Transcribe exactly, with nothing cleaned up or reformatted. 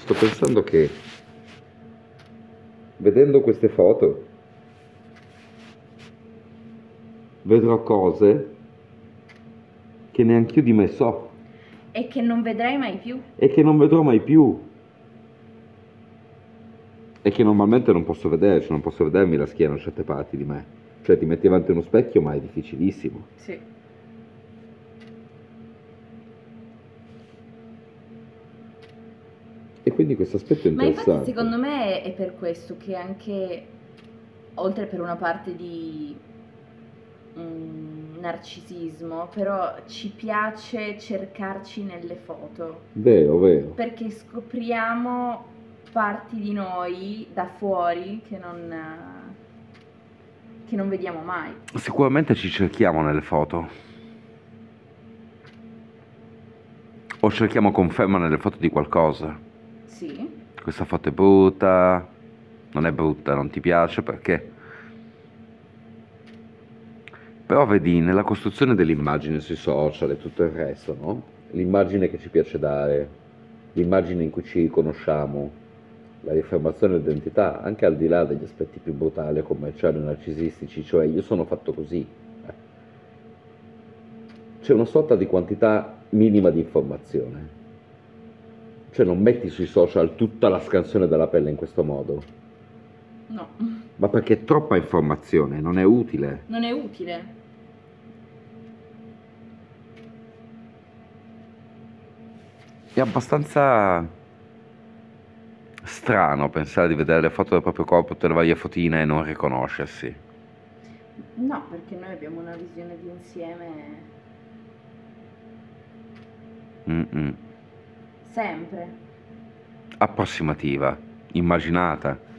sto pensando che vedendo queste foto vedrò cose che neanch'io di me so E che non vedrai mai più. e che non vedrò mai più e che normalmente non posso vedere, cioè non posso vedermi la schiena in certe parti di me. Cioè ti metti davanti a uno specchio ma è difficilissimo. Sì. E quindi questo aspetto è Ma infatti interessante. secondo me è per questo che anche, oltre per una parte di mm, narcisismo, però ci piace cercarci nelle foto, Vero, vero. perché scopriamo parti di noi da fuori che non, che non vediamo mai. Sicuramente ci cerchiamo nelle foto. O cerchiamo conferma nelle foto di qualcosa. Sì, Questa foto è brutta, non è brutta, non ti piace perché? Però vedi, nella costruzione dell'immagine sui social e tutto il resto, no? L'immagine che ci piace dare, l'immagine in cui ci riconosciamo, la riaffermazione dell'identità, anche al di là degli aspetti più brutali, commerciali, narcisistici, cioè io sono fatto così. eh. C'è una sorta di quantità minima di informazione. Cioè non metti sui social tutta la scansione della pelle in questo modo, no, ma perché è troppa informazione, non è utile. non è utile. È abbastanza strano pensare di vedere le foto del proprio corpo, tutte le varie fotine e non riconoscersi. No, perché noi abbiamo una visione di insieme Mm-mm. sempre. Approssimativa, immaginata.